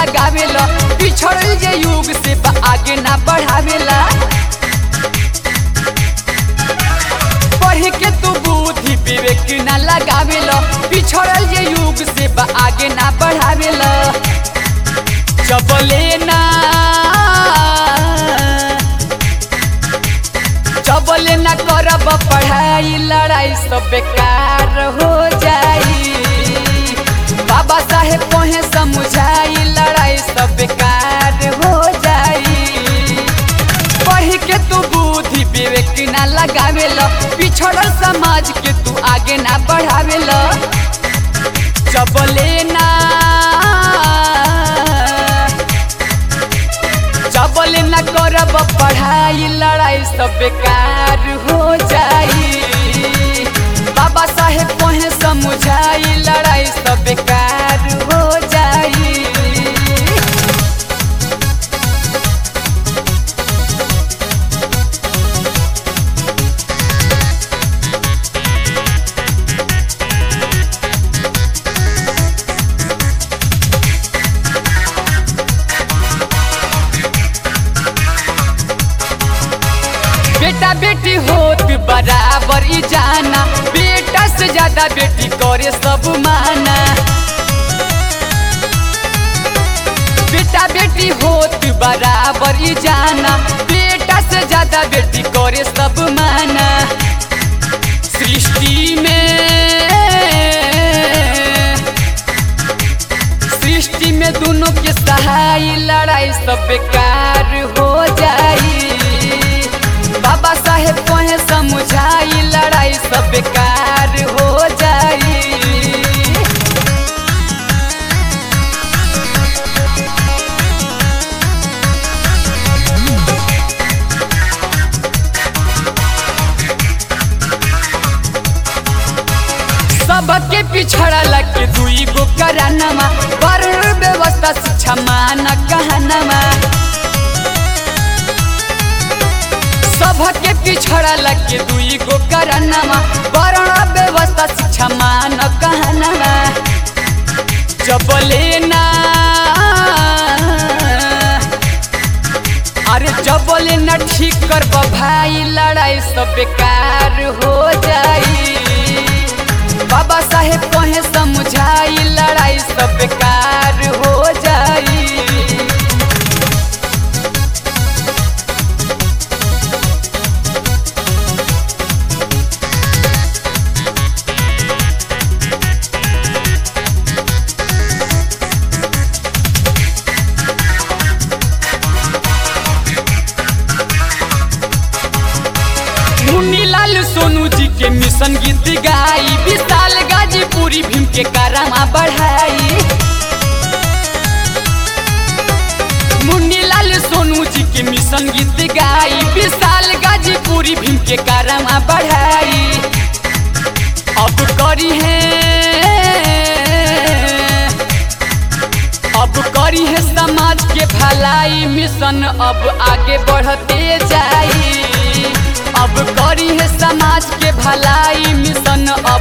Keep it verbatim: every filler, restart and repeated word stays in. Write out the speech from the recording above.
लगावेला पिछड़ल जे युग से आगे ना बढ़ावेला पढ़ के तू बुद्धि विवेक ना लगावेला पिछड़ल जे युग से आगे ना बढ़ावेला चबले ना चबले ना करब पढ़ाई लड़ाई सब बेकार हो जाई बाबा साहेब कहे समझाई लड़ाई सब बेकार हो जाई पढ़ के तू बुद्धि विवेक ना लगावेला पिछड़ल समाज के तू आगे ना बढ़ावेला चबले ना चबले ना करब पढ़ाई लड़ाई सब बेकार हो जाई बाबा साहेब कहे समझाई लड़ाई सब बेकार हो जाई बेटा बेटी होत बराबर ही जाना बेटा से ज्यादा बेटी करे सब माना बेटा बेटी होत बराबर ही जाना बेटा से ज्यादा बेटी करे सब माना सृष्टि में सृष्टि में दोनों के सहाय लड़ाई सब बेकार हो जाई बाबा साहेब कहे समझाई लड़ाई सब बेकार हो जाई सबके पिछड़ा के दुई गो करानमा वर्ण व्यवस्था शिक्षा मान कहनमा सबके पिछड़ा के दुई गो करानमा वर्ण व्यवस्था शिक्षा मान कहनमा जबले ना अरे जबले ना ठीक कर भाई लड़ाई सब बेकार हो जाई बाबा साहेब कहे समझाई लड़ाई सब बेकार हो जाई मुन्नीलाल सोनू जी के मिशन गीत गाई विशाल गाजीपुरी भीम के कारमा बढ़ाई मुन्नीलाल सोनू जी के मिशन गीत गाई विशाल गाजीपुरी भीम के कारमा बढ़ाई अब करी है अब करी है समाज के भलाई मिशन अब आगे बढ़ते जाई अब करी है समाज के भलाई मिशन